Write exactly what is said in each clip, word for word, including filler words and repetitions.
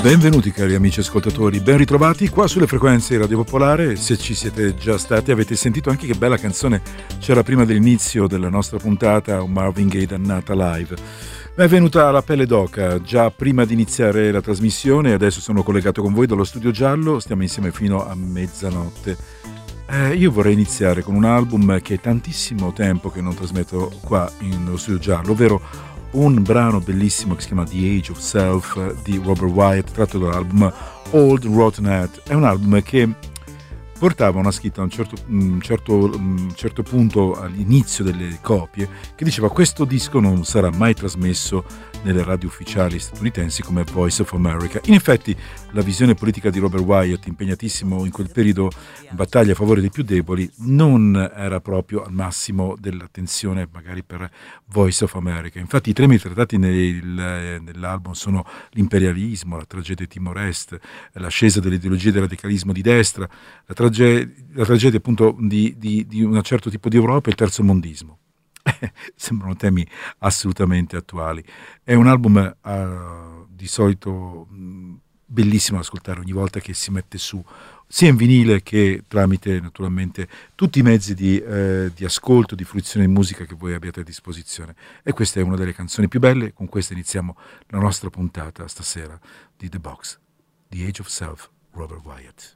Benvenuti cari amici ascoltatori, ben ritrovati qua sulle frequenze di Radio Popolare. Se ci siete già stati avete sentito anche che bella canzone c'era prima dell'inizio della nostra puntata, un Marvin Gaye dannata live. Mi è venuta la pelle d'oca già prima di iniziare la trasmissione e adesso sono collegato con voi dallo studio giallo, stiamo insieme fino a mezzanotte. Eh, io vorrei iniziare con un album che è tantissimo tempo che non trasmetto qua nello studio giallo, ovvero un brano bellissimo che si chiama The Age of Self di Robert Wyatt, tratto dall'album Old Rotten Heart. È un album che portava una scritta a un certo, un certo, un certo punto all'inizio delle copie che diceva: questo disco non sarà mai trasmesso nelle radio ufficiali statunitensi come Voice of America. In effetti la visione politica di Robert Wyatt, impegnatissimo in quel periodo in battaglia a favore dei più deboli, non era proprio al massimo dell'attenzione magari per Voice of America. Infatti i temi trattati nel, nell'album sono l'imperialismo, la tragedia di Timor Est, l'ascesa dell'ideologia del radicalismo di destra, la tragedia, la tragedia appunto di, di, di un certo tipo di Europa e il terzo mondismo. Sembrano temi assolutamente attuali. È un album uh, di solito mh, bellissimo da ascoltare ogni volta che si mette su, sia in vinile che tramite naturalmente tutti i mezzi di, eh, di ascolto, di fruizione di musica che voi abbiate a disposizione. E questa è una delle canzoni più belle. Con questa iniziamo la nostra puntata stasera di The Box, The Age of Self, Robert Wyatt.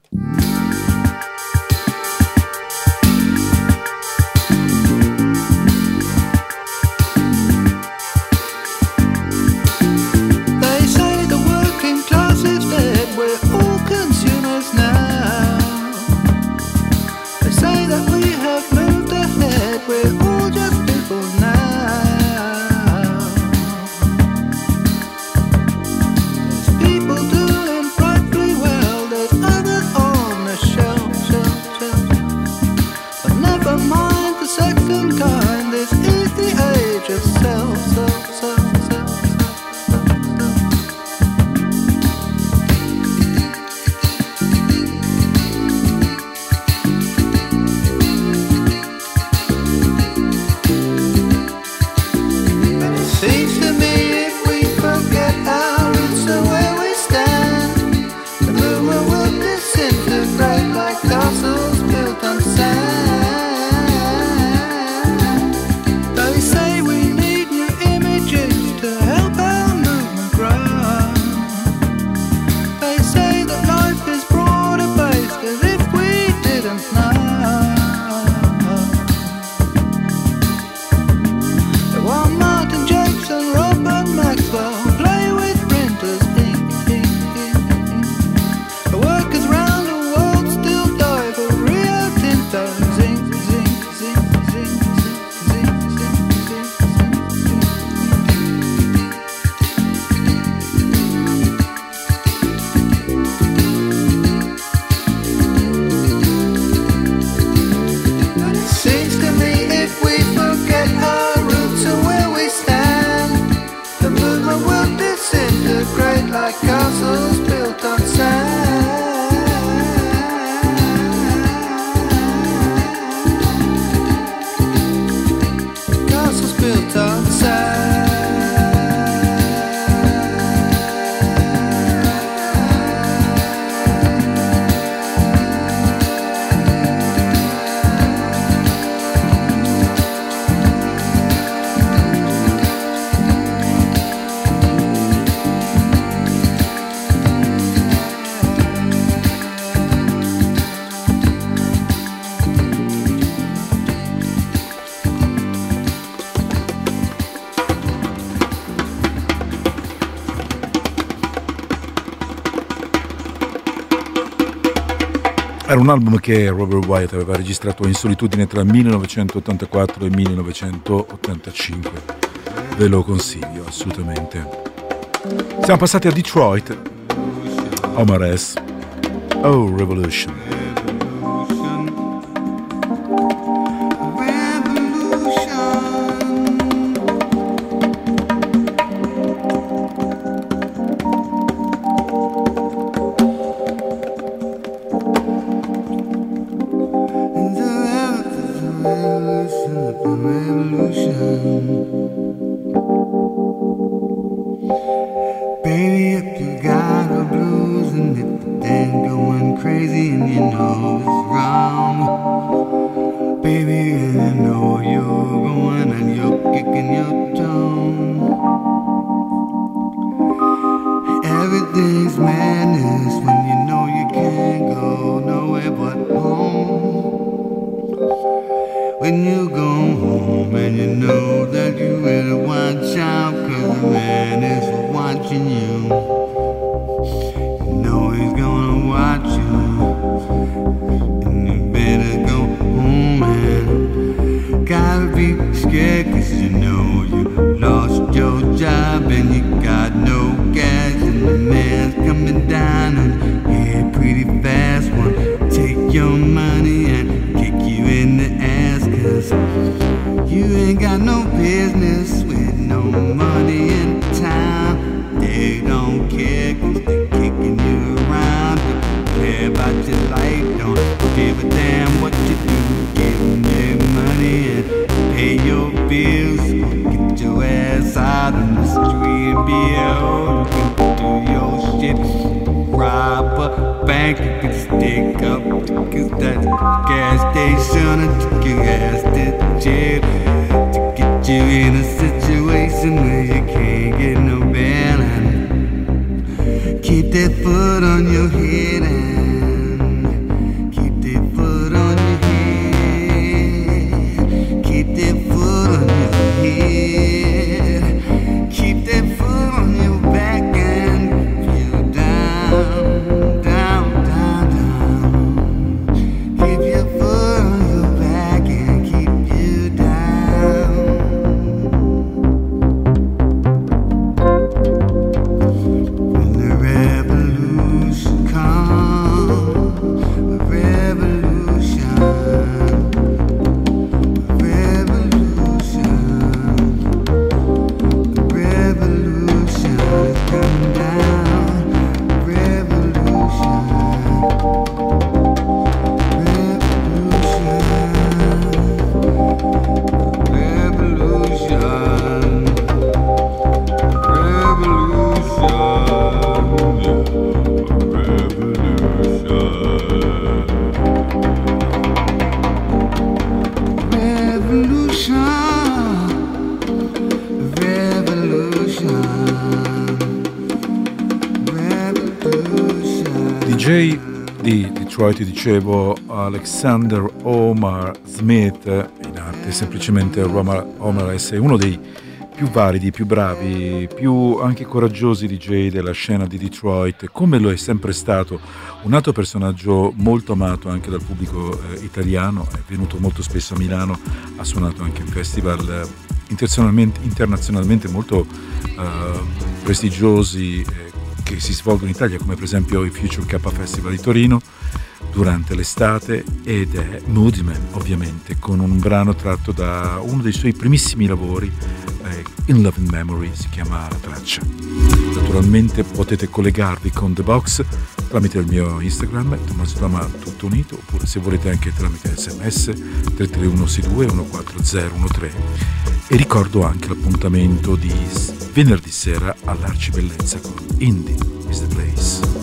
Era un album che Robert Wyatt aveva registrato in solitudine tra il millenovecentottantaquattro e il millenovecentottantacinque. Ve lo consiglio assolutamente. Siamo passati a Detroit. Omar S. Oh, Revolution. Baby, if you got a blue when you go home and you know that you better watch out, cause the man is watching you. You know he's gonna watch you, and you better go home and gotta be scared, cause you know you lost your job and you got no gas, and the man's coming down on your head pretty fast. Wanna take your money and kick you in the ass, cause you ain't got no business with no money in town. They don't care, cause they're kicking you around. They don't care about your life, don't give a damn what you do. Give them your money and pay your bills. Get your ass out on the street and be a hoe. You can do your shit, rob a bank, you can stick up, cause that's a gas station, and take your ass to jail to get you in a situation where you can't get no bail. And keep that foot on your head and keep that foot on your head. Keep that foot on your head. Keep that foot on your back and keep you down, down, down, down. Keep your foot on your back and keep you down. When the revolution comes, a revolution, a revolution, a revolution is coming down. Revolution, revolution, revolution, D J di Detroit, ti dicevo, Alexander Omar Smith, in arte semplicemente Omar, Omar S, è uno dei più validi, più bravi, più anche coraggiosi D J della scena di Detroit, come lo è sempre stato. Un altro personaggio molto amato anche dal pubblico eh, italiano, è venuto molto spesso a Milano, ha suonato anche in festival eh, internazionalmente, internazionalmente molto eh, prestigiosi eh, che si svolgono in Italia, come per esempio il Future K Festival di Torino durante l'estate, ed è Moodyman, ovviamente, con un brano tratto da uno dei suoi primissimi lavori, eh, In Love and Memory si chiama la traccia. Naturalmente potete collegarvi con The Box tramite il mio Instagram, Tommaso Dama tutto unito, oppure se volete anche tramite sms tre tre uno sei due uno quattro zero uno tre. E ricordo anche l'appuntamento di venerdì sera all'Arcibellezza con Indie is the Place.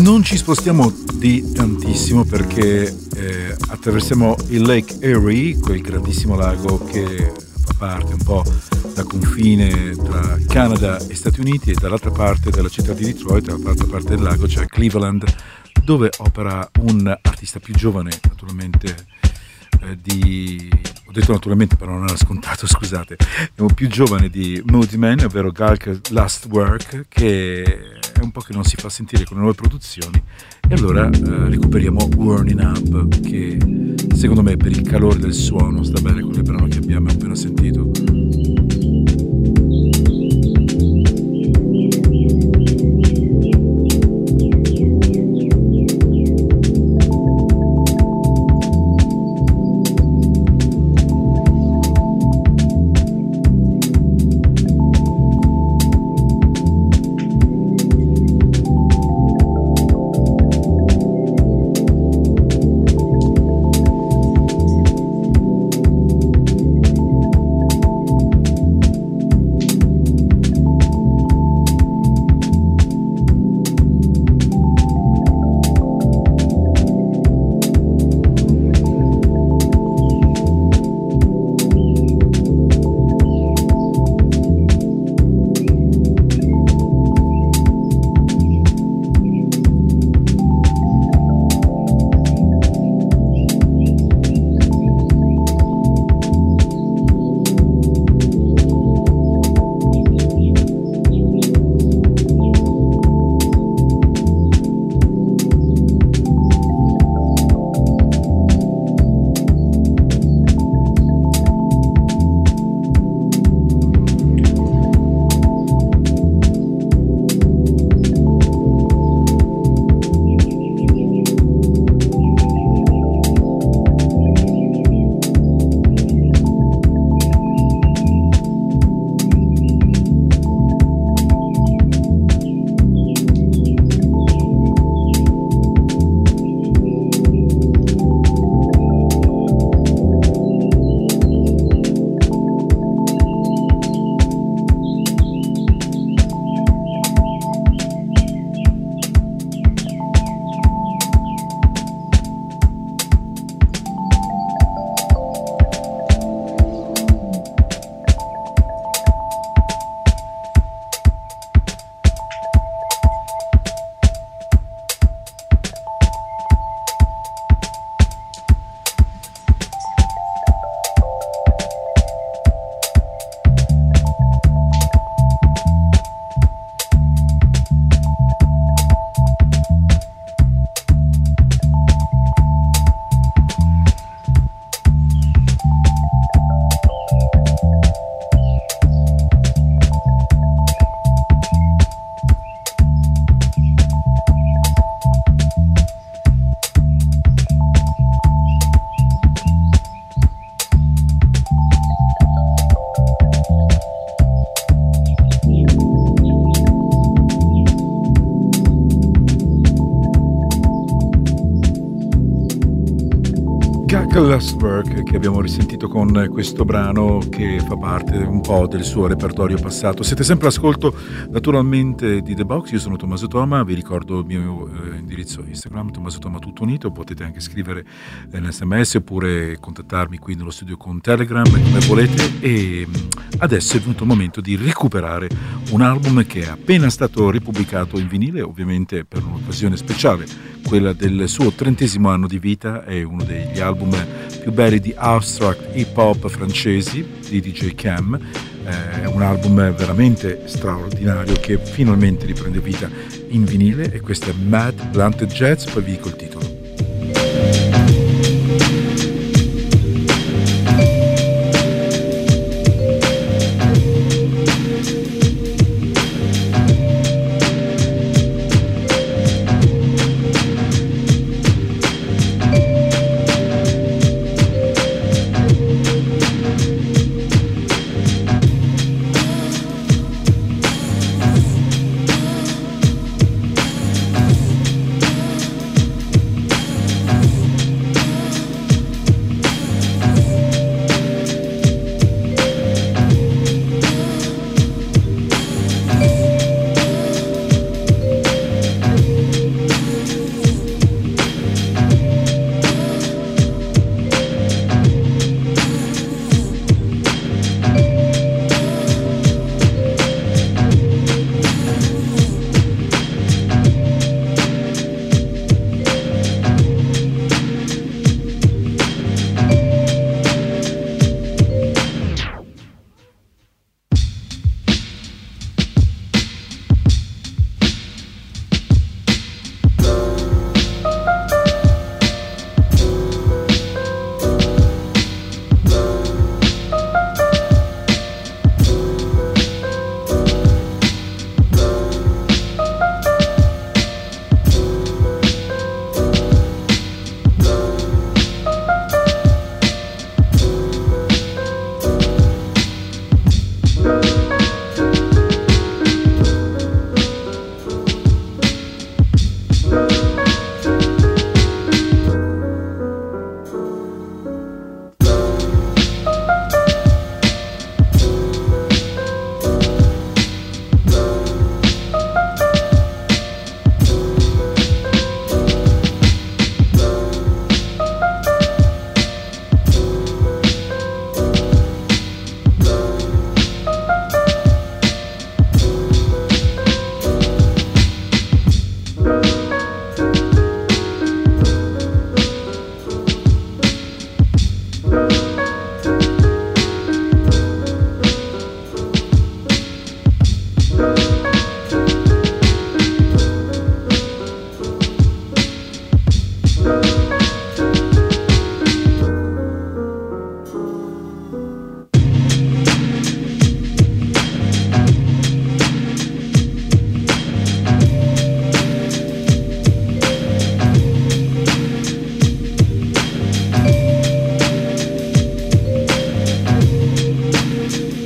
non ci spostiamo di tantissimo perché eh, attraversiamo il Lake Erie, quel grandissimo lago che fa parte un po' da confine tra Canada e Stati Uniti, e dall'altra parte della città di Detroit, dall'altra parte del lago c'è Cleveland, dove opera un artista più giovane, naturalmente, eh, di... ho detto naturalmente però non era scontato, scusate, è un più giovane di Moody Man, ovvero Galk Last Work, che è un po' che non si fa sentire con le nuove produzioni, e allora eh, recuperiamo Warning Up, che secondo me per il calore del suono sta bene con il brano che abbiamo appena sentito. Last Work, che abbiamo risentito con questo brano che fa parte un po' del suo repertorio passato. Siete sempre all'ascolto naturalmente di The Box, io sono Tommaso Toma, vi ricordo il mio eh, indirizzo Instagram, Tommaso Toma tutto unito, potete anche scrivere in sms oppure contattarmi qui nello studio con Telegram come volete. E adesso è venuto il momento di recuperare un album che è appena stato ripubblicato in vinile, ovviamente per un'occasione speciale, quella del suo trentesimo anno di vita. È uno degli album più belli di abstract hip hop francesi di D J Cam. È un album veramente straordinario che finalmente riprende vita in vinile, e questo è Mad Blunted Jazz, poi vi dico il titolo.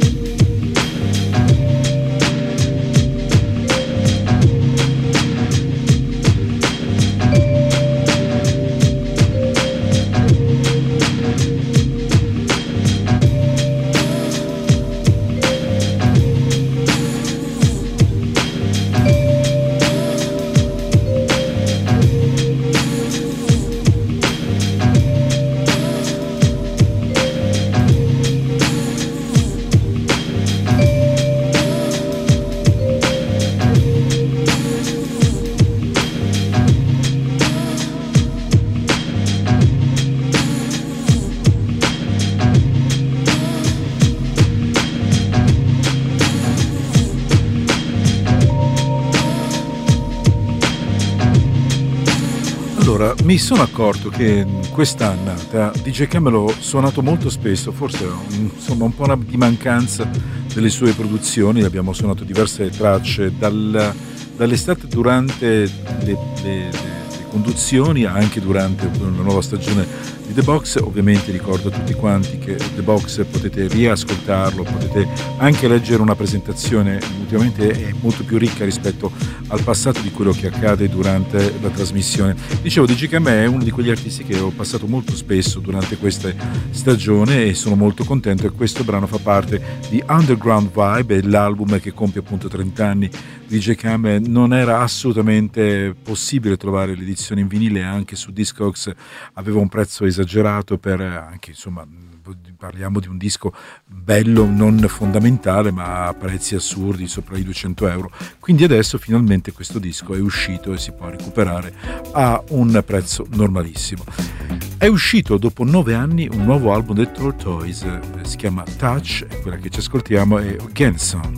Allora, mi sono accorto che quest'annata D J Cam l'ho suonato molto spesso, forse insomma un po' una di mancanza delle sue produzioni. Abbiamo suonato diverse tracce dal, dall'estate durante le, le, le, le conduzioni, anche durante la nuova stagione di The Box. Ovviamente ricordo a tutti quanti che The Box potete riascoltarlo, potete anche leggere una presentazione, ultimamente è molto più ricca rispetto al passato di quello che accade durante la trasmissione. Dicevo, D J Cam è uno di quegli artisti che ho passato molto spesso durante questa stagione e sono molto contento, e questo brano fa parte di Underground Vibe, l'album che compie appunto trenta anni. D J Cam, non era assolutamente possibile trovare l'edizione in vinile, anche su Discogs aveva un prezzo esagerato per anche, insomma, parliamo di un disco bello, non fondamentale, ma a prezzi assurdi, sopra i duecento euro. Quindi adesso finalmente questo disco è uscito e si può recuperare a un prezzo normalissimo. È uscito dopo nove anni un nuovo album dei Tortoise, si chiama Touch, e quella che ci ascoltiamo è Genson.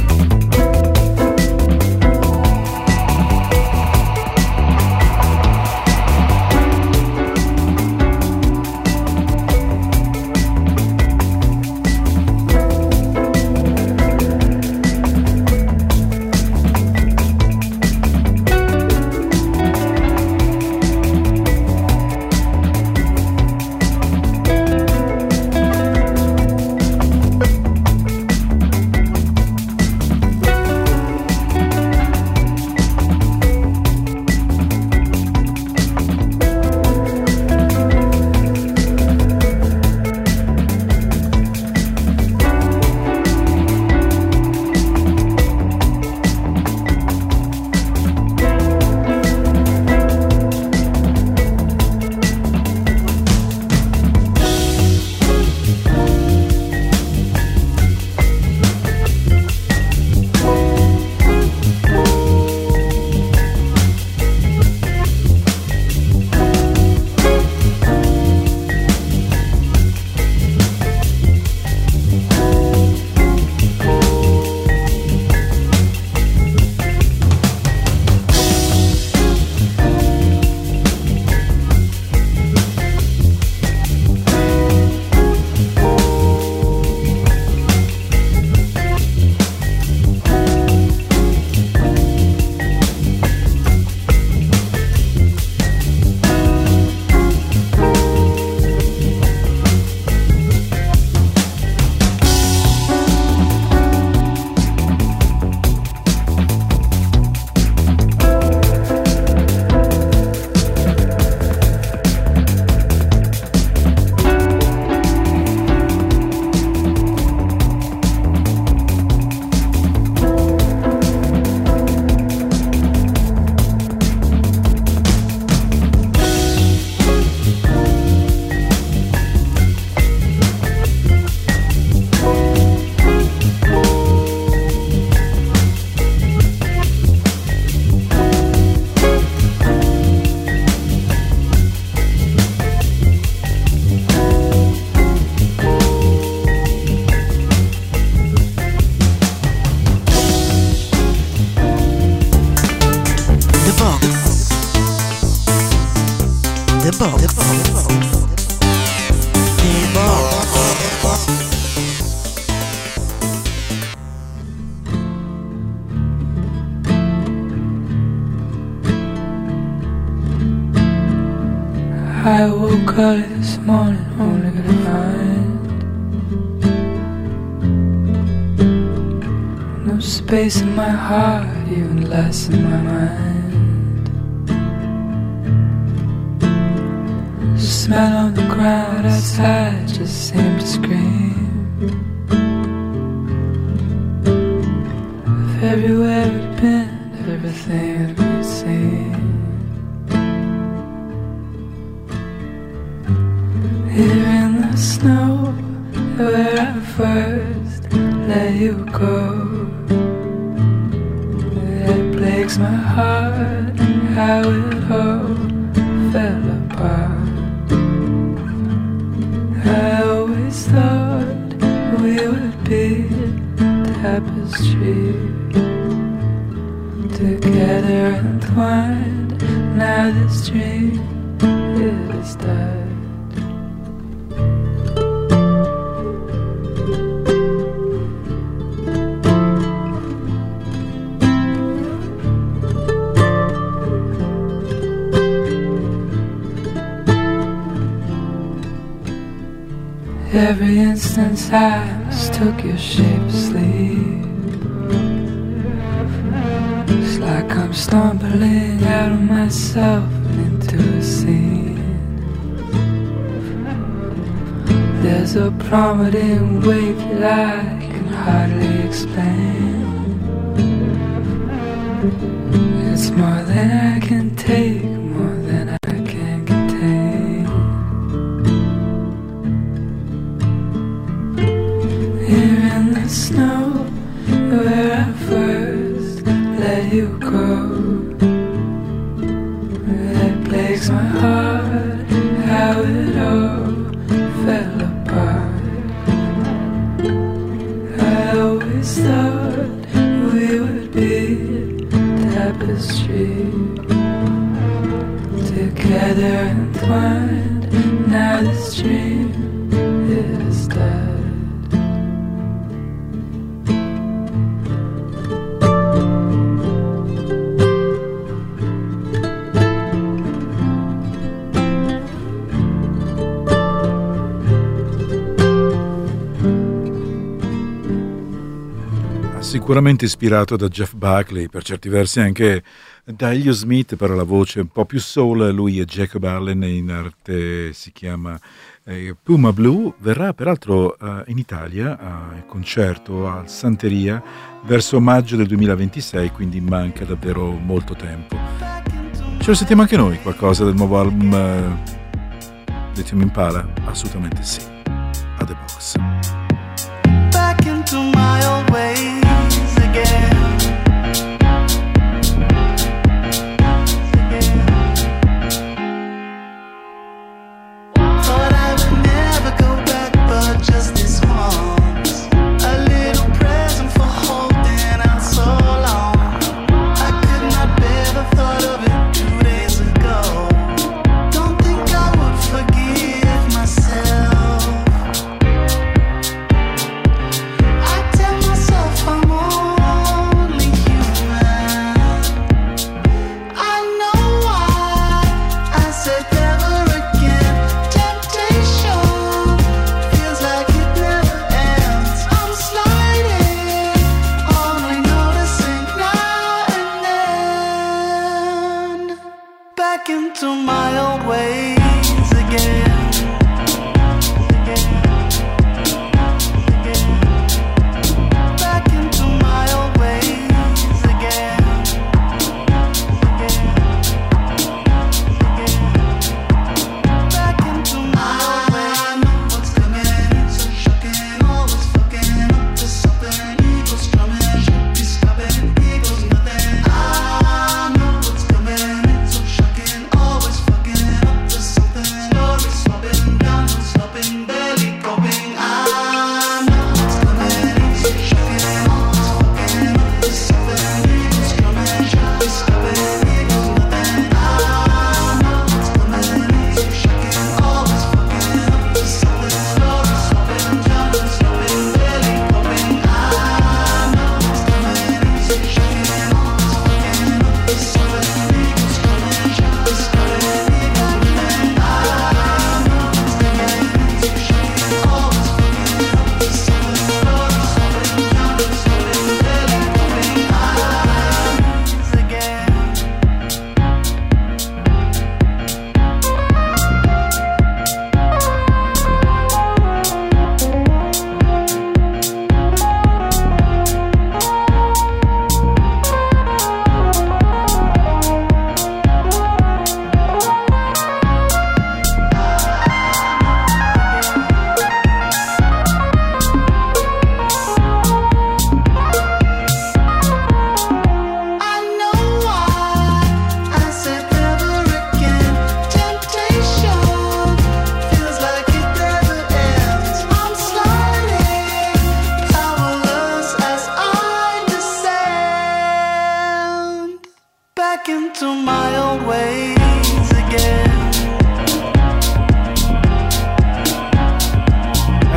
I woke up this morning only to find no space in my heart, even less in my mind. The smell on the ground outside just seemed to scream of everywhere we've been, of everything that we've seen. Here in the snow, where I first let you go, it breaks my heart how it all fell apart. I always thought we would be tapestry, together entwined. Now this dream is dead. Every instant I mistook your shape asleep. It's like I'm stumbling out of myself and into a scene. There's a plummeting wave that I can hardly explain. It's more than I can take, more than I can contain. Here in the snow, where I first let you go, it breaks my heart how it all fell apart. I always thought we would be tapestry, together entwined. Now this dream is dead. Sicuramente ispirato da Jeff Buckley, per certi versi anche da Elliott Smith per la voce un po' più soul. Lui è Jacob Allen, in arte si chiama eh, Puma Blue. Verrà peraltro eh, in Italia al concerto al Santeria verso maggio del duemilaventisei, quindi manca davvero molto tempo. Ce lo sentiamo anche noi qualcosa del nuovo album eh, di Tame Impala? Assolutamente sì. A The Box. Back into my old ways again. Thought I would never go back, but just this once. A little present for holding out so long. I could not bear the thought of it two days ago. Don't think I would forgive myself. I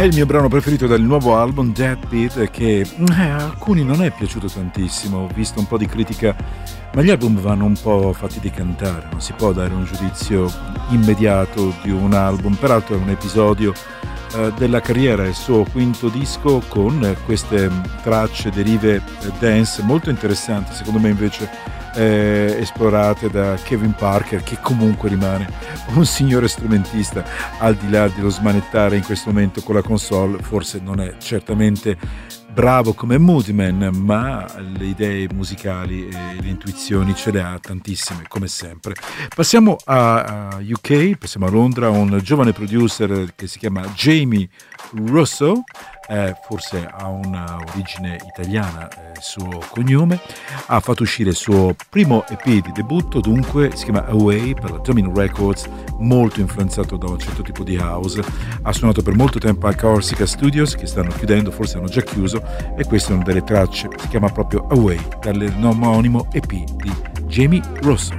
il mio brano preferito del nuovo album Deadbeat, che eh, a alcuni non è piaciuto tantissimo, ho visto un po' di critica, ma gli album vanno un po' fatti decantare, non si può dare un giudizio immediato di un album. Peraltro è un episodio eh, della carriera, il suo quinto disco, con eh, queste tracce derive eh, dance molto interessanti, secondo me invece Eh, esplorate da Kevin Parker, che comunque rimane un signore strumentista, al di là dello smanettare in questo momento con la console. Forse non è certamente bravo come Moodyman, ma le idee musicali e le intuizioni ce le ha tantissime, come sempre. Passiamo a, a U K, passiamo a Londra, un giovane producer che si chiama Jamie Russo. Eh, forse ha un'origine italiana, eh, il suo cognome. Ha fatto uscire il suo primo E P di debutto, dunque si chiama Away, per la Domino Records, molto influenzato da un certo tipo di house. Ha suonato per molto tempo a Corsica Studios, che stanno chiudendo, forse hanno già chiuso, e questa è una delle tracce, si chiama proprio Away, dall'omonimo E P di Jamie Russo.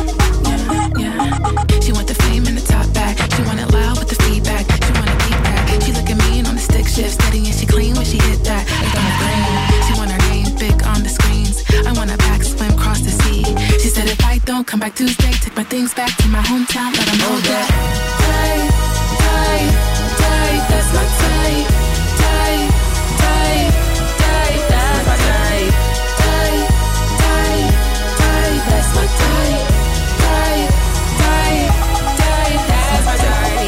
She want the fame and the top back. She want it loud with the feedback. She want it deep back. don't come back Tuesday. Take my things back to my hometown, let them know that. Tight, tight, tight, that's my tight. Tight, tight, tight, that's my tight. Tight, tight, tight, that's my tight. Tight, tight, tight, that's my tight.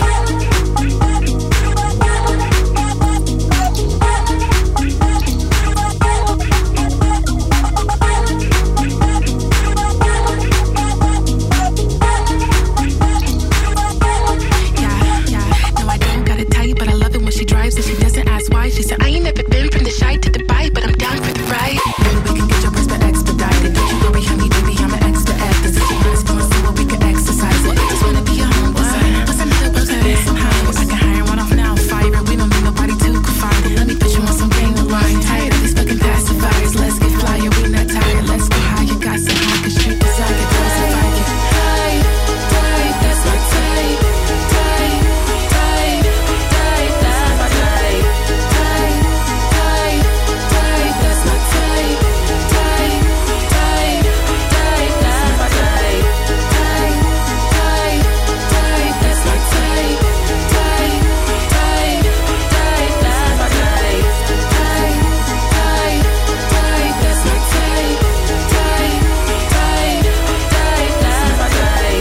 She drives and she doesn't ask why. She said, I ain't never been from the shy to Dubai, but I'm down for the ride. Maybe we can get your breast but expedited. Don't you worry, honey, baby, I'm an expert at this. If you ask for a see what we can exercise it. I just wanna be your home. What's up? What's another website? Somehow I can hire one off now, fire it. We don't need nobody to confide it. Let me put you on some gang of line. Tired of these fucking pacifiers. Let's get flyer, we not tired. Let's go higher. Got some high, cause treat this I get close if I get high. Tight, that's my tight. Tight, tight, tight, that's my tight. Tight, tight, tight, that's my tight. Tight, tight, tight, that's my tight. Tight, tight, tight, that's my tight. Tight, tight, tight, that's my tight. Tight, tight, tight, that's my tight. Tight, tight, tight, that's my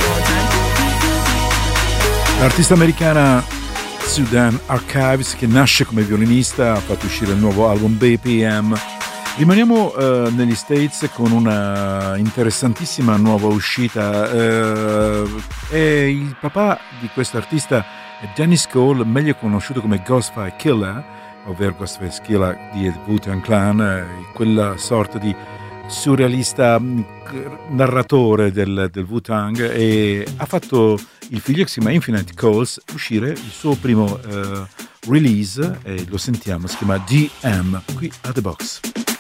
tight. L'artista americana Sudan Archives, che nasce come violinista, ha fatto uscire il nuovo album B P M. Rimaniamo eh, negli States con una interessantissima nuova uscita. Eh, e il papà di questo artista è Dennis Cole, meglio conosciuto come Ghostface Killah, ovvero Ghostface Killah di Wu-Tang Clan, eh, quella sorta di surrealista narratore del, del Wu-Tang, e ha fatto il figlio che si chiama Infinite Calls uscire il suo primo uh, release, e lo sentiamo, si chiama D M, qui a The Box.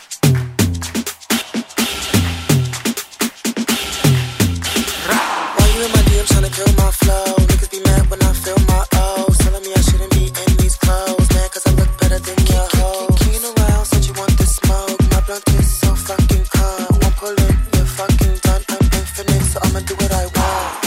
Why you in my D Ms trying to kill my flow? Niggas be mad when I feel my O's, telling me I shouldn't be in these clothes, mad cause I look better than your hoes. Keen around, said you want this smoke, my blunt is so fucking calm. Won't pull in, you're fucking done, I'm infinite, so I'ma do what I want.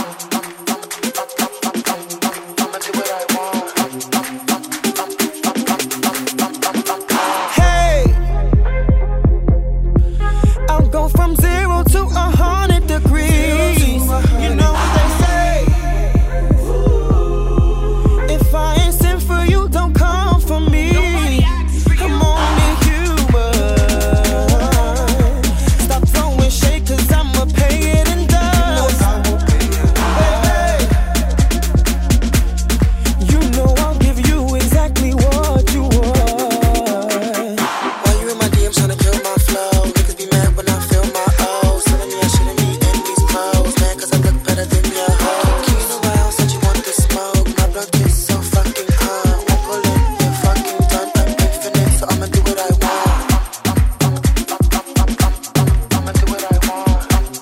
From zero to a hundred degrees, you know what they say. If I ain't sent for you, don't come for me. I'm only human. Stop throwing shade, cause I'ma pay it in dust. Hey, hey. You know I'll give you exactly what you want. Why you in my D Ms trying to kill my flow? Niggas be mad when I feel my O's, telling me I shouldn't be in these clothes, man, cause I look better than your hoe. Keen around, said you want this smoke, my blunt is so fucking calm. Won't pull in, you're fucking done, I'm infinite, so I'ma do what I want. I'ma do what I want.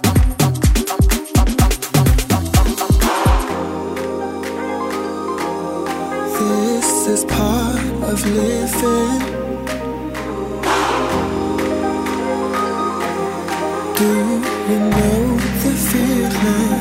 This is part of living. Do you know the feeling?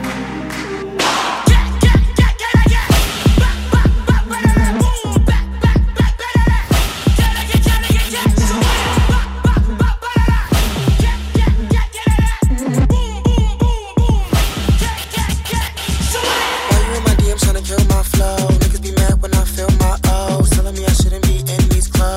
Why you in my D Ms trying to kill my flow? Niggas be mad when I feel my O's, telling me I shouldn't be in these clothes.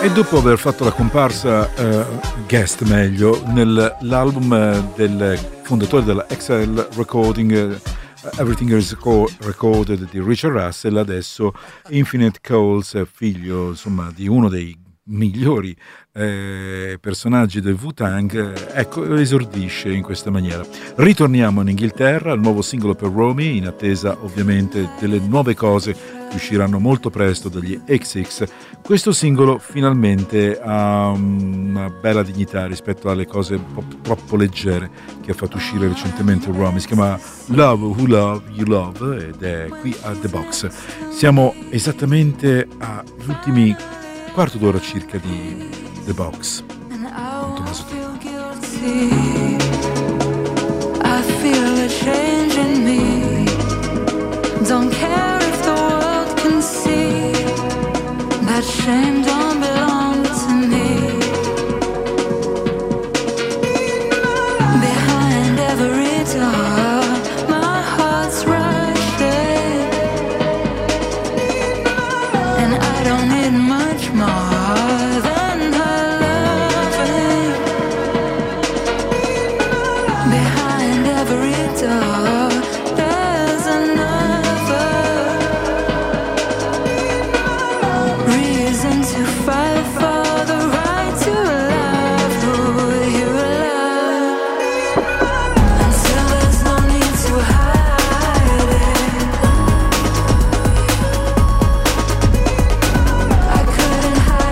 E dopo aver fatto la comparsa uh, guest meglio nell'album del fondatore della X L Recording, uh, Everything is Recorded di Richard Russell, adesso Infinite Coles, figlio insomma di uno dei migliori eh, personaggi del Wu-Tang, ecco, esordisce in questa maniera. Ritorniamo in Inghilterra, il nuovo singolo per Romy, in attesa ovviamente delle nuove cose che usciranno molto presto dagli X X. Questo singolo finalmente ha una bella dignità rispetto alle cose un po' troppo leggere che ha fatto uscire recentemente Romy. Si chiama Love Who Love You Love ed è qui a The Box. Siamo esattamente agli ultimi quarto d'ora circa di The Box con Tommaso Tino. I feel a change in me. Don't care if the world can see that shame don't belong to me. Behind every door, my heart's rushing, and I don't need much more than her loving. Behind every door, there's another reason to fight for the right to love who you love, until there's no need to hide it. I couldn't hide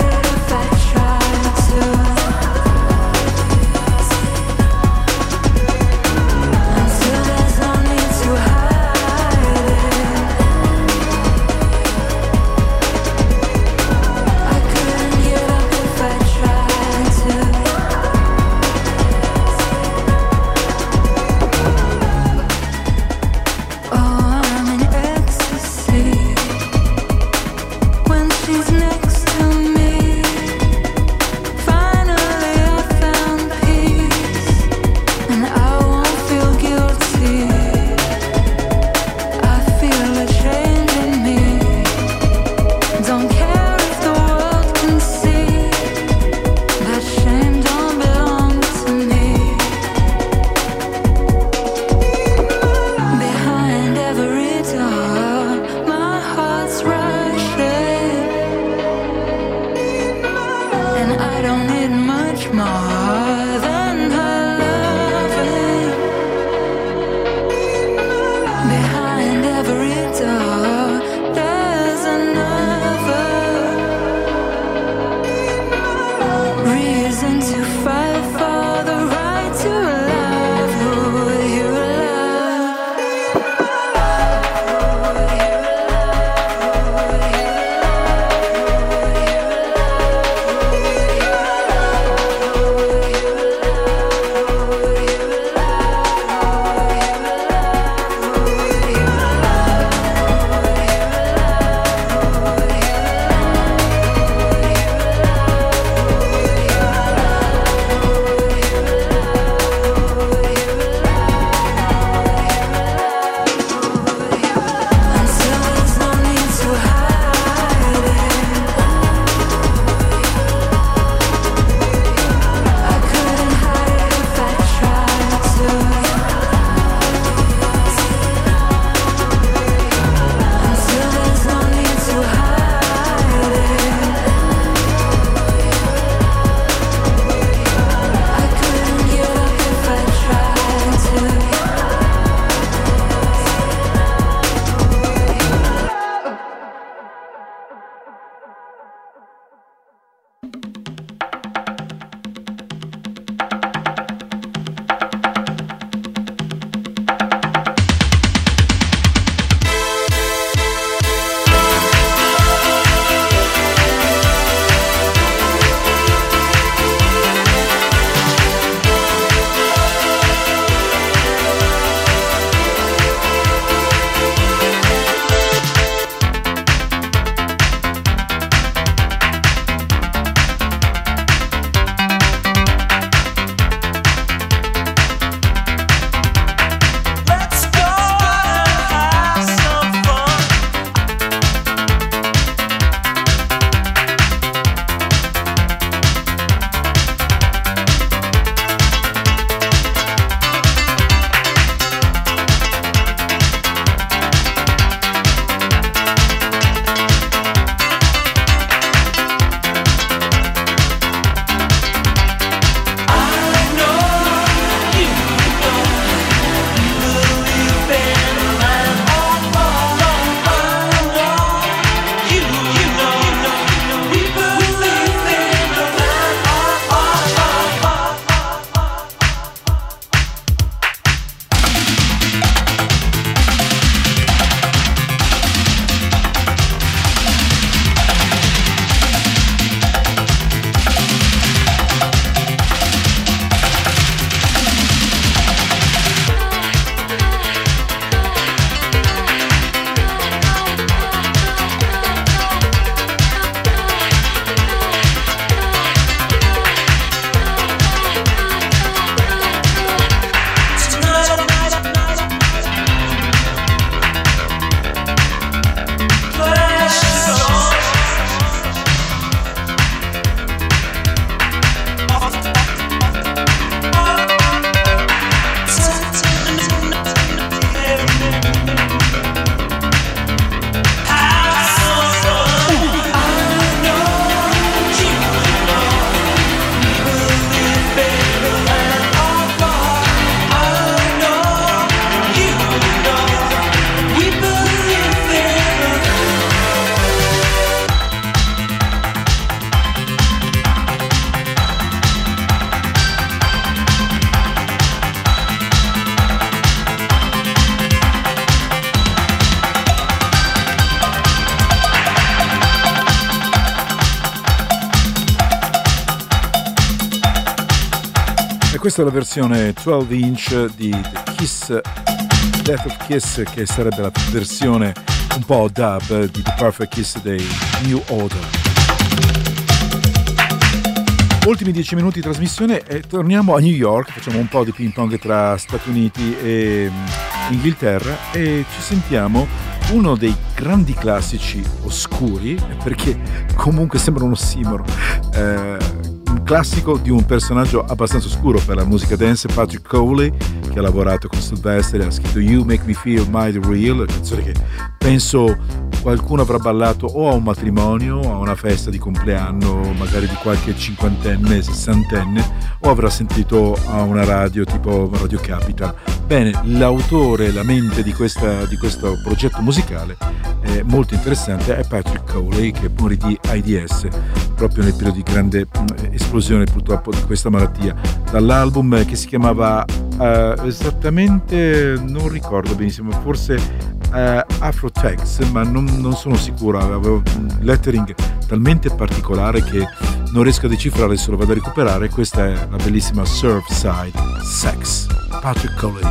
questa è la versione dodici inch di The Kiss, Death of Kiss, che sarebbe la versione un po' dub di The Perfect Kiss dei New Order. Ultimi dieci minuti di trasmissione e torniamo a New York, facciamo un po' di ping pong tra Stati Uniti e Inghilterra e ci sentiamo uno dei grandi classici oscuri, perché comunque sembra un ossimoro, eh, un classico di un personaggio abbastanza oscuro per la musica dance, Patrick Cowley, che ha lavorato con Sylvester e ha scritto You Make Me Feel Mighty Real, canzone che penso qualcuno avrà ballato o a un matrimonio, a una festa di compleanno, magari di qualche cinquantenne, sessantenne, o avrà sentito a una radio tipo Radio Capital. Bene, l'autore, la mente di, questa, di questo progetto musicale è molto interessante, è Patrick Cowley, che morì di AIDS proprio nel periodo di grande esplosione purtroppo di questa malattia, dall'album che si chiamava uh, esattamente, non ricordo benissimo, forse uh, Afrotex, ma non, non sono sicuro, avevo un lettering talmente particolare che non riesco a decifrare, se lo vado a recuperare. Questa è la bellissima Surfside Sex, Patrick Cowley.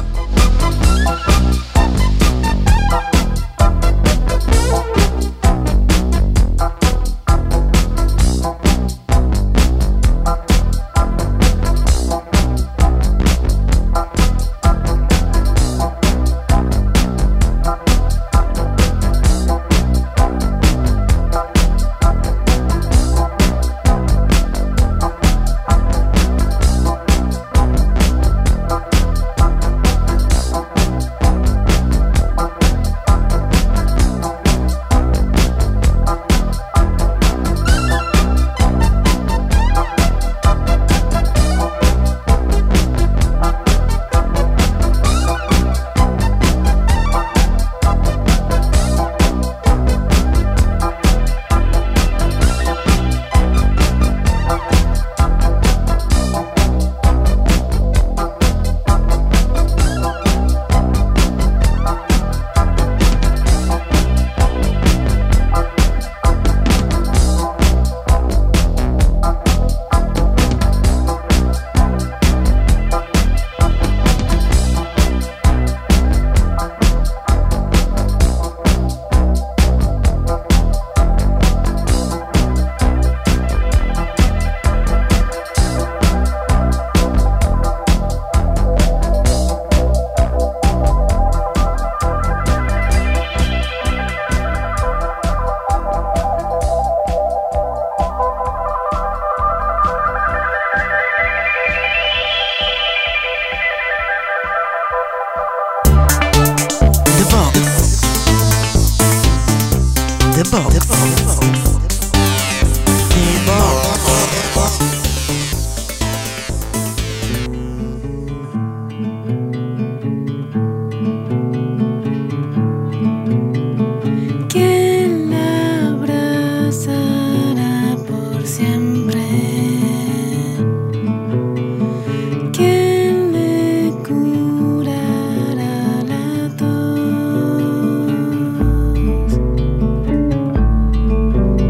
Thank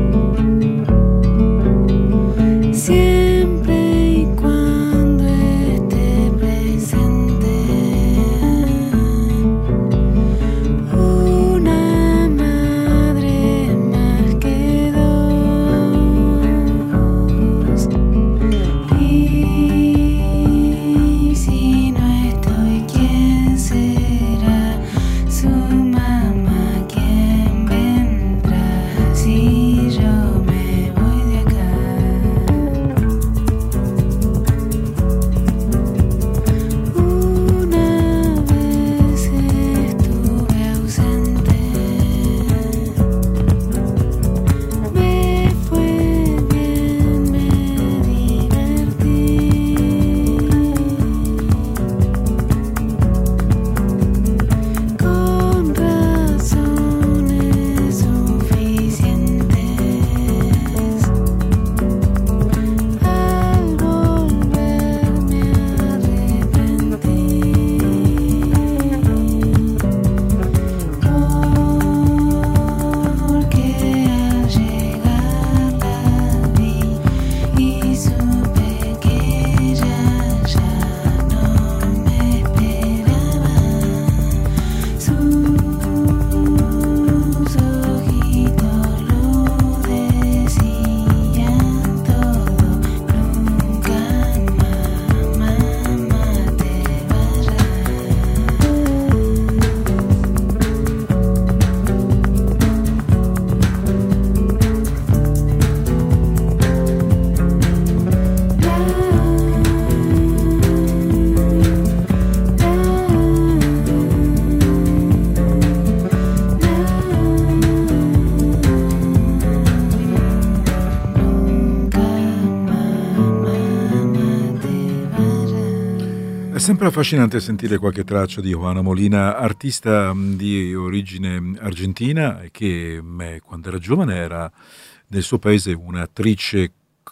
sempre affascinante sentire qualche traccia di Juana Molina, artista di origine argentina che me, quando era giovane era nel suo paese un'attrice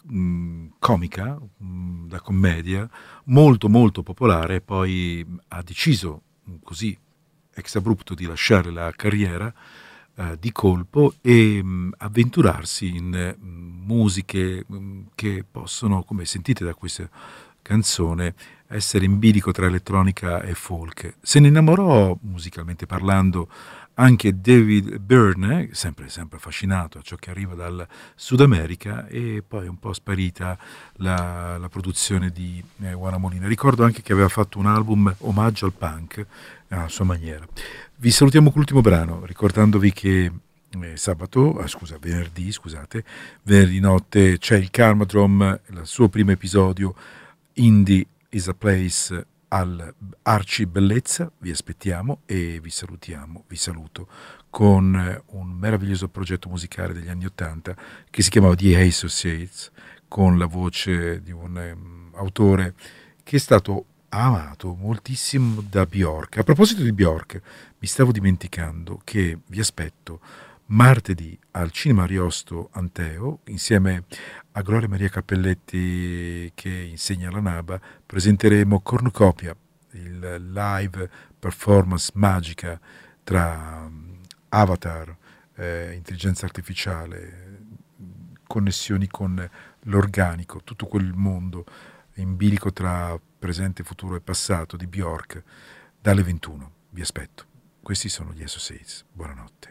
mh, comica, mh, da commedia, molto molto popolare, poi ha deciso così ex abrupto di lasciare la carriera eh, di colpo e mh, avventurarsi in mh, musiche mh, che possono, come sentite da questa canzone, essere in bilico tra elettronica e folk. Se ne innamorò, musicalmente parlando, anche David Byrne, sempre, sempre affascinato a ciò che arriva dal Sud America, e poi è un po' sparita la, la produzione di eh, Juana Molina. Ricordo anche che aveva fatto un album omaggio al punk alla sua maniera. Vi salutiamo con l'ultimo brano, ricordandovi che eh, sabato, ah, scusa, venerdì, scusate, venerdì notte c'è il Karmadrome, il suo primo episodio, Indie is a Place al Arci Bellezza. Vi aspettiamo e vi salutiamo, vi saluto con un meraviglioso progetto musicale degli anni Ottanta che si chiamava The Associates, con la voce di un um, autore che è stato amato moltissimo da Bjork. A proposito di Bjork, mi stavo dimenticando che vi aspetto martedì al Cinema Ariosto Anteo, insieme a Gloria Maria Cappelletti che insegna la NABA, presenteremo Cornucopia, il live performance magica tra Avatar, eh, intelligenza artificiale, connessioni con l'organico, tutto quel mondo in bilico tra presente, futuro e passato di Bjork, dalle ventuno. Vi aspetto. Questi sono gli Associates. Buonanotte.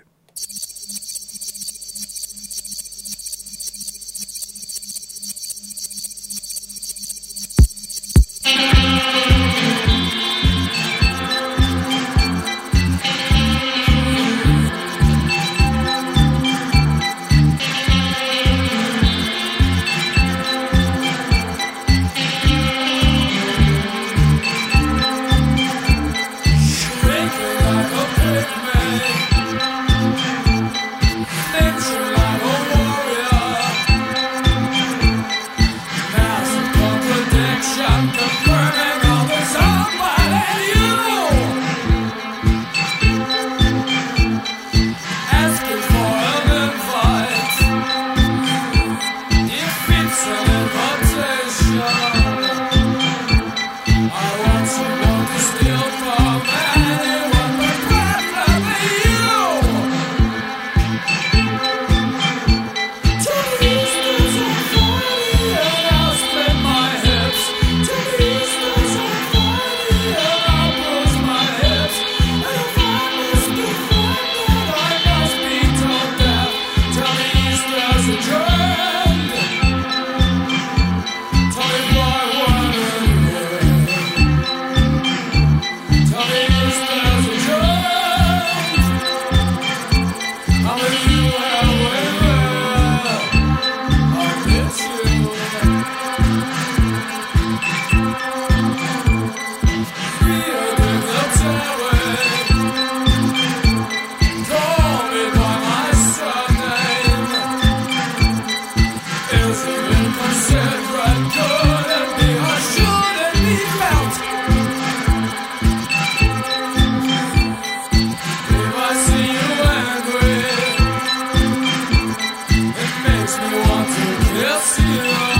Makes me want to kiss you.